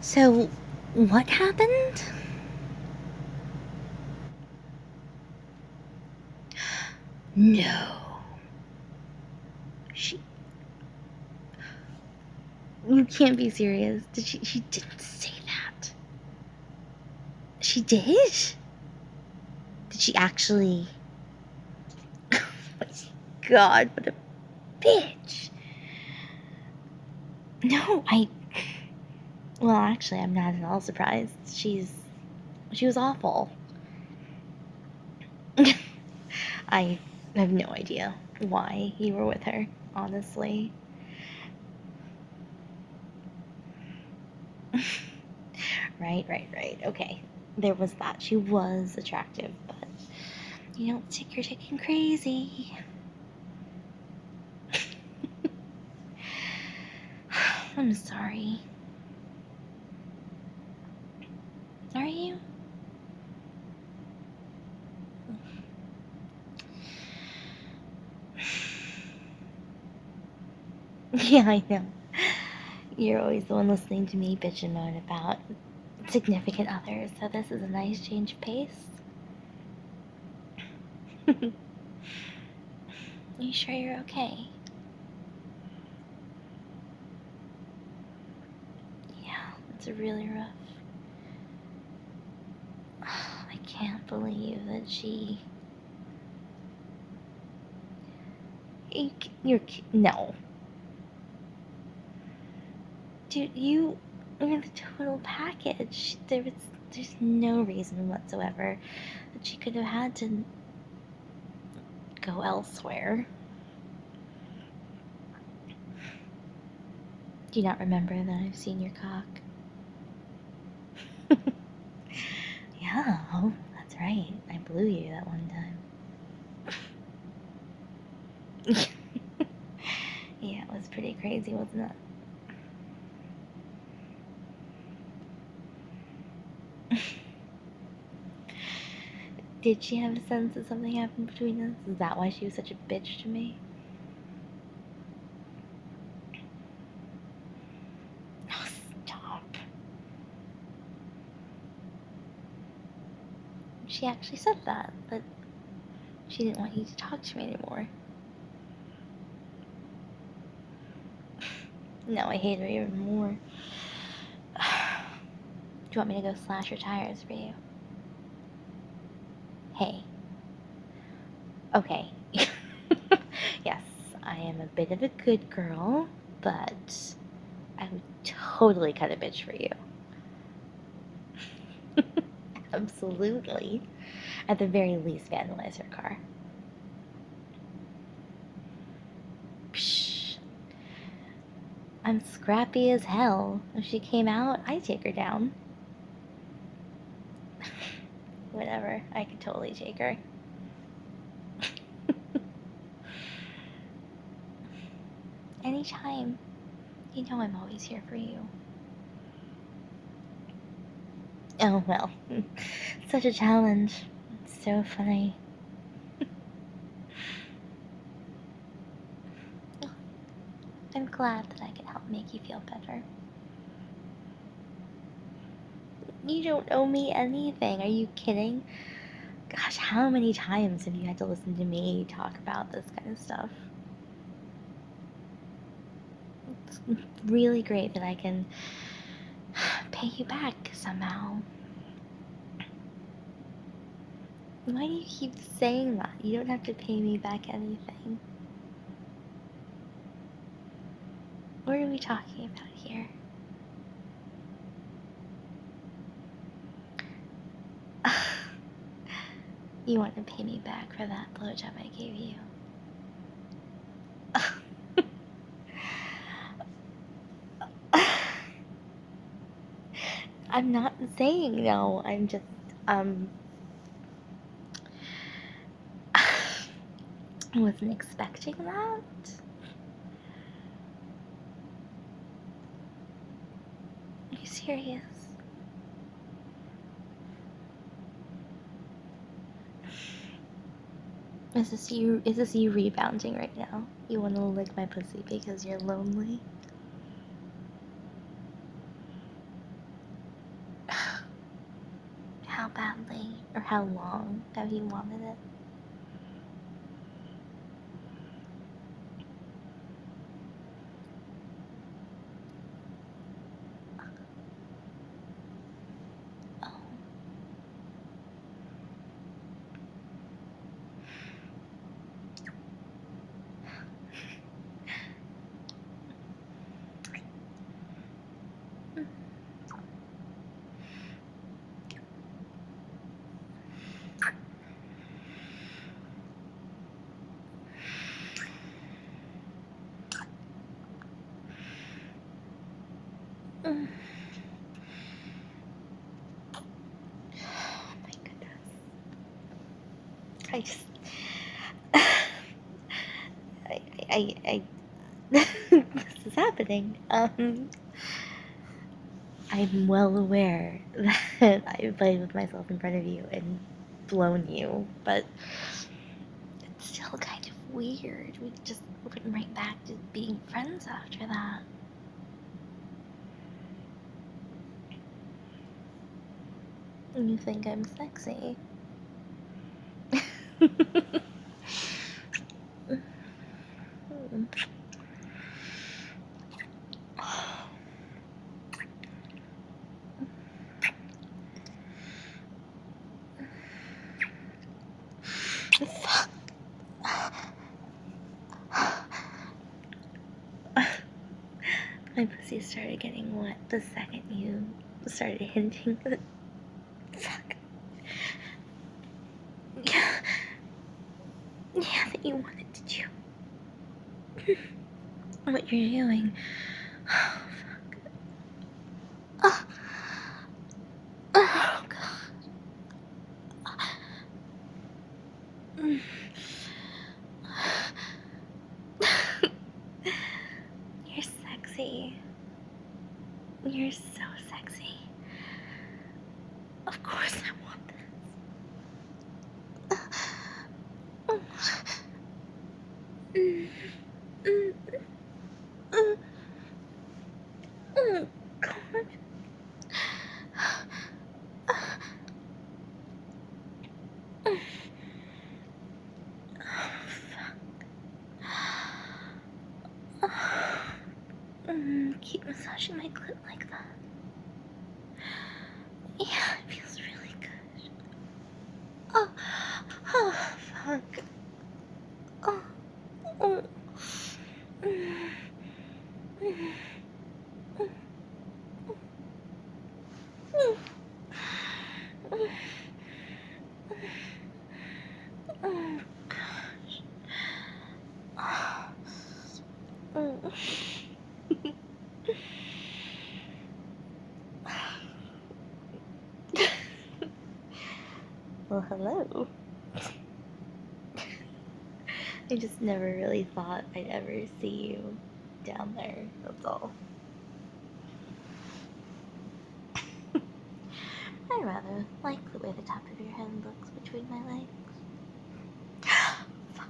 So, what happened? No. She. You can't be serious. Did she? She didn't say that. She did? Did she actually? Oh my god, what a bitch. No, I. Well, actually, I'm not at all surprised. She was awful. I have no idea why you were with her, honestly. Right. Okay. There was that. She was attractive, but you don't think you're taking crazy. I'm sorry. Are you? Yeah, I know. You're always the one listening to me bitch and moan about significant others, so this is a nice change of pace. Are you sure you're okay? Yeah, it's really rough. I can't believe that she. You're. No. Dude, you're the total package. There's no reason whatsoever that she could have had to go elsewhere. Do you not remember that I've seen your cock? Yeah, oh, that's right. I blew you that one time. Yeah, it was pretty crazy, wasn't it? Did she have a sense that something happened between us? Is that why she was such a bitch to me? Oh, stop. She actually said that she didn't want you to talk to me anymore. No, I hate her even more. Do you want me to go slash your tires for you? Hey. Okay. Yes, I am a bit of a good girl, but I would totally cut a bitch for you. Absolutely. At the very least, vandalize her car. Psh. I'm scrappy as hell. If she came out, I'd take her down. Whatever, I could totally take her. Anytime. You know I'm always here for you. Oh, well. Such a challenge. It's so funny. I'm glad that I can help make you feel better. You don't owe me anything. Are you kidding? Gosh, how many times have you had to listen to me talk about this kind of stuff? It's really great that I can pay you back somehow. Why do you keep saying that? You don't have to pay me back anything. What are we talking about here? You want to pay me back for that blowjob I gave you? I'm not saying no. I'm just, I wasn't expecting that. Are you serious? Is this you rebounding right now? You want to lick my pussy because you're lonely? How badly or how long have you wanted it? Oh. Mm. Oh my goodness. I just I this is happening. I'm well aware that I played with myself in front of you and blown you, but it's still kind of weird. We just went right back to being friends after that. And you think I'm sexy. My pussy started getting wet the second you started hinting that. Fuck. Yeah. Yeah, that you wanted to do what you're doing. Oh, fuck. Oh, oh God. Mm. You're sexy. You're so sexy. Of course I want this. Mm, mm, mm, mm, God. Mm. Oh, fuck. Keep massaging my clit like that. Yeah, it feels really good. Oh, oh, fuck. Oh, oh. Mm, mm, mm, mm, mm, mm, gosh. Mm. Well, hello. I just never really thought I'd ever see you down there, that's all. I rather like the way the top of your head looks between my legs. Fuck.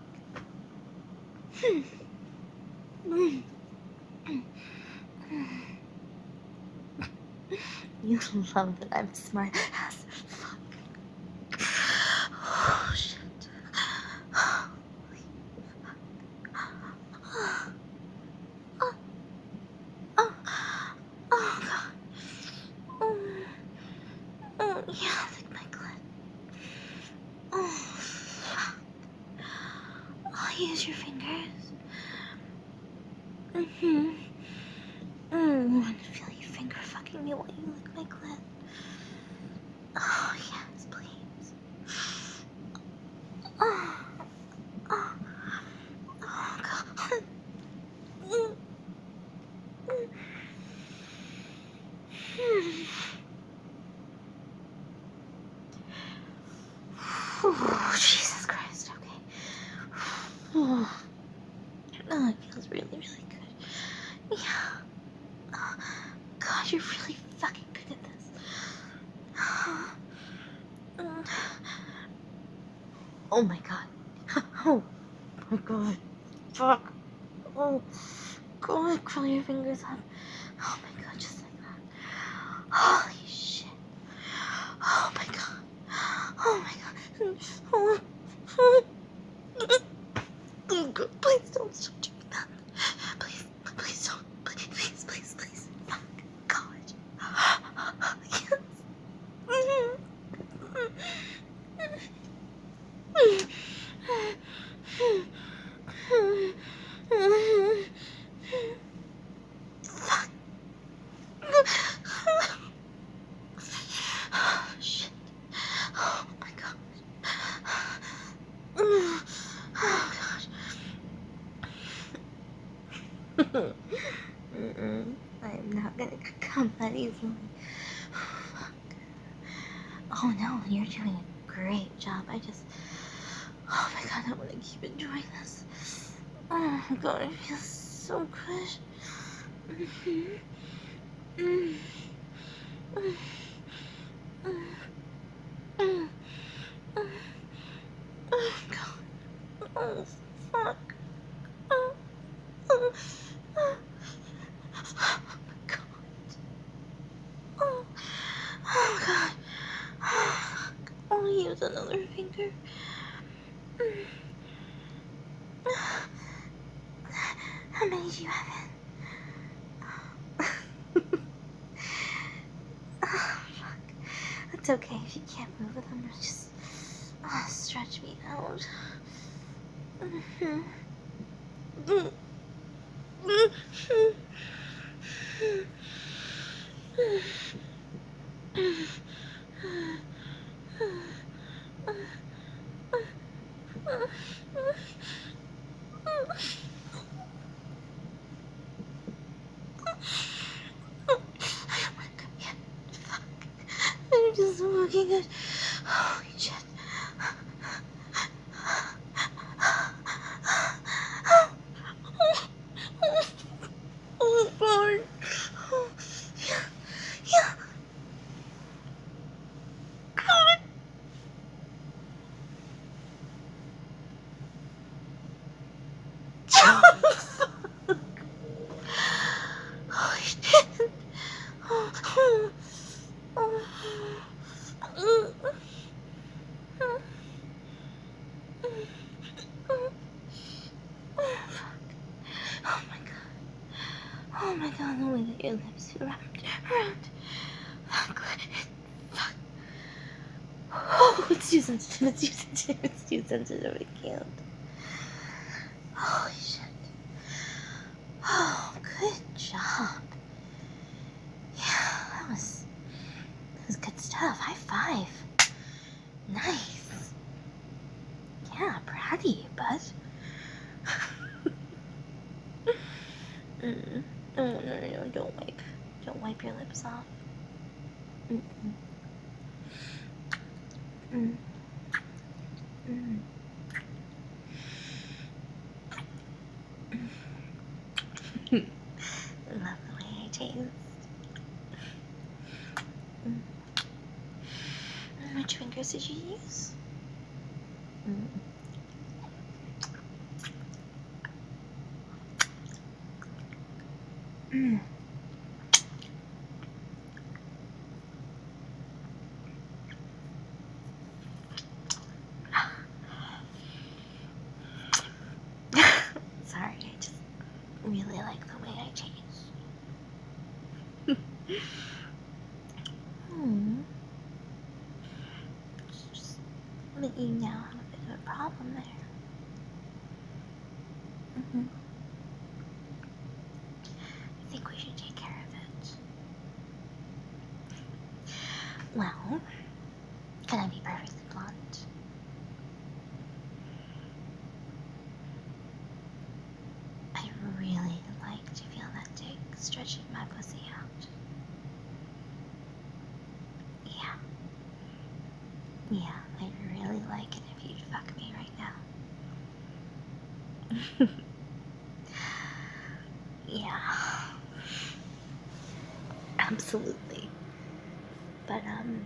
You love that I'm smart ass. Fuck. Oh, shit. Oh, oh, oh, God. Yeah, lick my clit. Oh, fuck. I'll use your fingers. Mm-hmm. I want to feel your finger fucking me while you lick my clit. Oh, yes, please. Oh, oh, oh, God. Mm, mm, mm. Oh, Jesus Christ, okay. Oh, it feels really, really good. Yeah. Oh, God, you're really fucking good at this. Oh my God. Oh my God. Fuck. Oh, God, curl your fingers up. Oh my God, just like that. Holy shit. Oh my God. Come on, easily. Oh no, you're doing a great job. Oh my god, I want to keep enjoying this. Oh my god, it feels so good. Mm-hmm. Oh god. Oh fuck. Oh my god. Oh god. I'll use another finger. How many do you have in? Oh, fuck. It's okay if you can't move with them. Just stretch me out. I'm just looking at. Holy shit. Oh, God. Yeah. God. Holy shit. Oh my god. Oh my god, the way that your lips wrapped around. Fuck. Fuck. Oh, it's too sensitive. It's too sensitive. It's too sensitive. I can't. Holy shit. Oh, good job. Yeah, that was good stuff. High five. Nice. Yeah, proud of you, bud. Oh, no, don't wipe. Don't wipe your lips off. I love the way I taste. Which fingers did you use? Sorry, I just really like the way I taste. Just that you now have a bit of a problem there. I think we should take care of it. Well, can I be perfectly blunt? I really like to feel that dick stretching my pussy out. Yeah, I'd really like it if you'd fuck me right now. Yeah. Absolutely. But,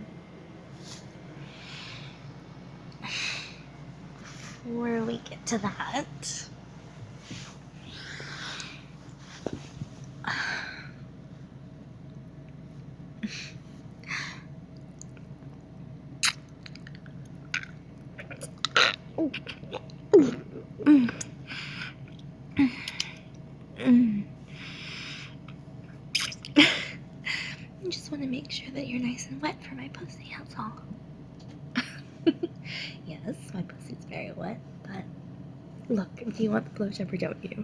before we get to that, I just want to make sure that you're nice and wet for my pussy, that's all. Yes, my pussy's very wet, but look, do you want the blowjob or don't you?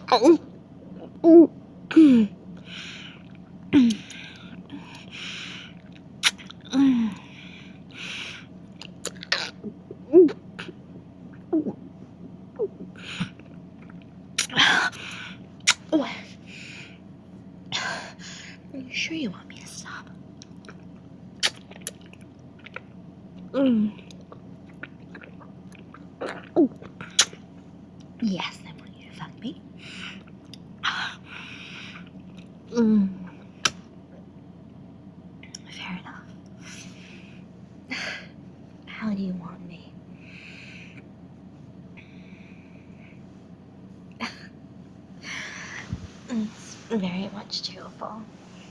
Are you sure you want me to stop? Yes, I want you to fuck me. Fair enough. How do you want me? It's very much doable.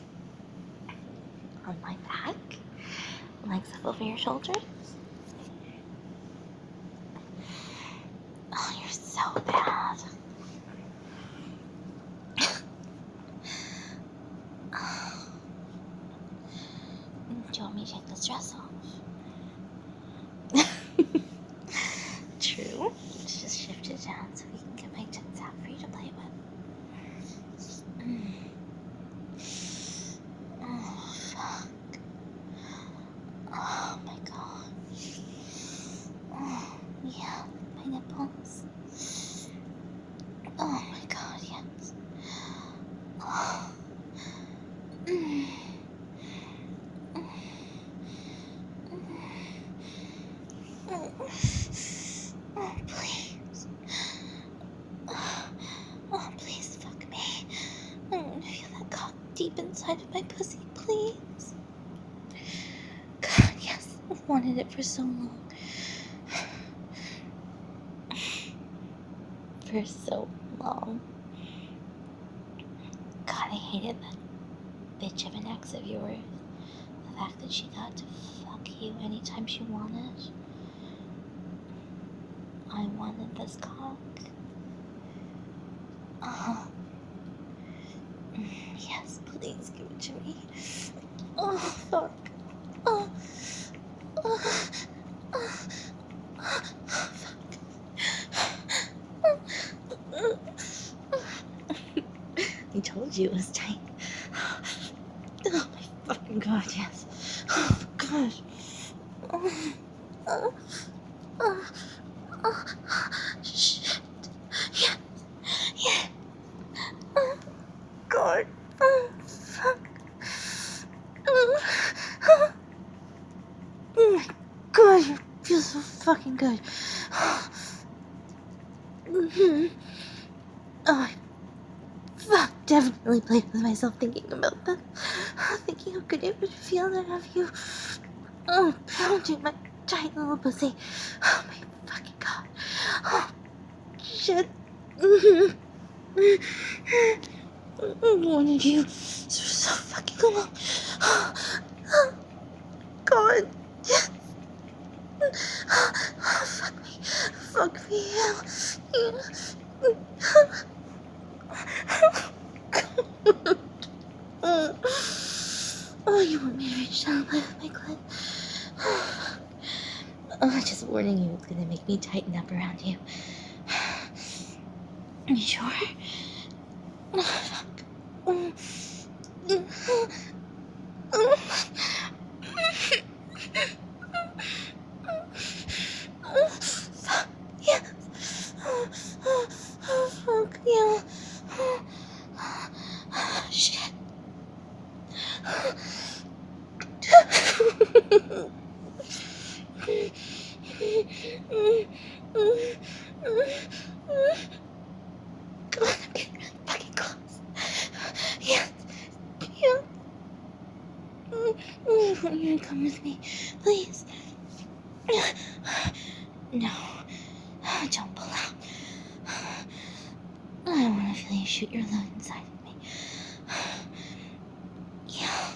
On my back, legs up over your shoulders. Oh, you're so bad. Do you want me to take this dress off? True. Let's just shift it down so we can get my tits out for you to play with. Oh, fuck. Oh my god. Oh, yeah, my nipples. Oh my god, yes. Oh. Oh, please. Oh, please fuck me. I want to feel that cock deep inside of my pussy, please. God, yes. I've wanted it for so long. For so long. God, I hated that bitch of an ex of yours. The fact that she got to fuck you anytime she wanted. I wanted this cock. Yes, please give it to me. Oh, fuck. Oh, fuck. I told you it was tight. Oh my fucking god, yes. Oh gosh. Shit. Yeah. Yeah. God. Fuck. Oh my god, you feel so fucking good. Oh, I definitely played with myself thinking about that. Thinking how good it would feel to have you pounding my giant little pussy. Oh my fucking god. Oh, shit. I wanted you for so fucking long. God. Yes. Fuck me. Fuck me. Oh, you want me to reach down and play with my clit? Oh, just warning you, it's gonna make me tighten up around you. Are you sure? Oh, fuck. Fuck, yes. Fuck, yeah. Shit. Come on, I'm getting really fucking close. Yes. Yeah. I want you to come with me, please. No. Don't pull out. I want to feel you shoot your load inside of me. Yeah.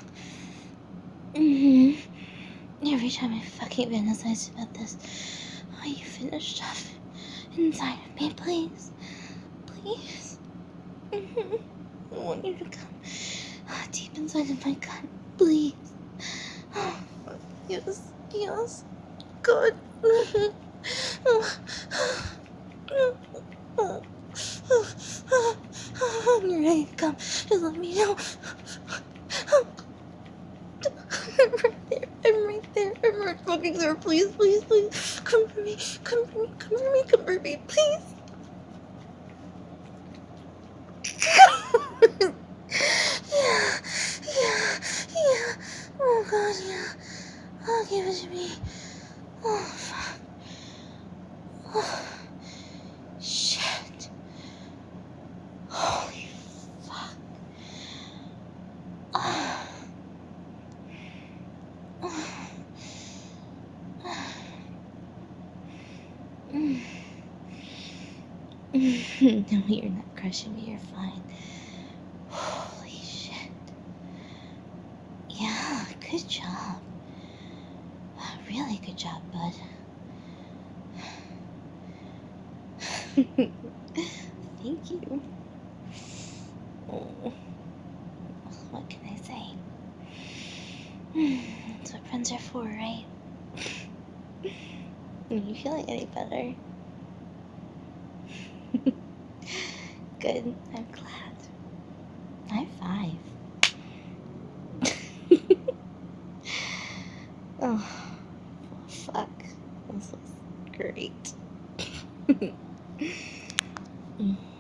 Every time I fucking fantasize about this, you finish stuff inside of me, please. Please. I want you to come deep inside of my gut, please. Yes, yes. Good. begging her, please, please, please. Come for me, come for me, come for me, come for me, please. Yeah, yeah. Oh god, yeah. Oh, give it to me. Oh, fuck. Oh, shit. Holy fuck. Oh. Oh. No, you're not crushing me, you're fine. Holy shit. Yeah, good job. Really good job, bud. Thank you. Oh, what can I say? That's what friends are for, right? Are you feeling any better? Good, I'm glad. High five. Oh, fuck. This was great.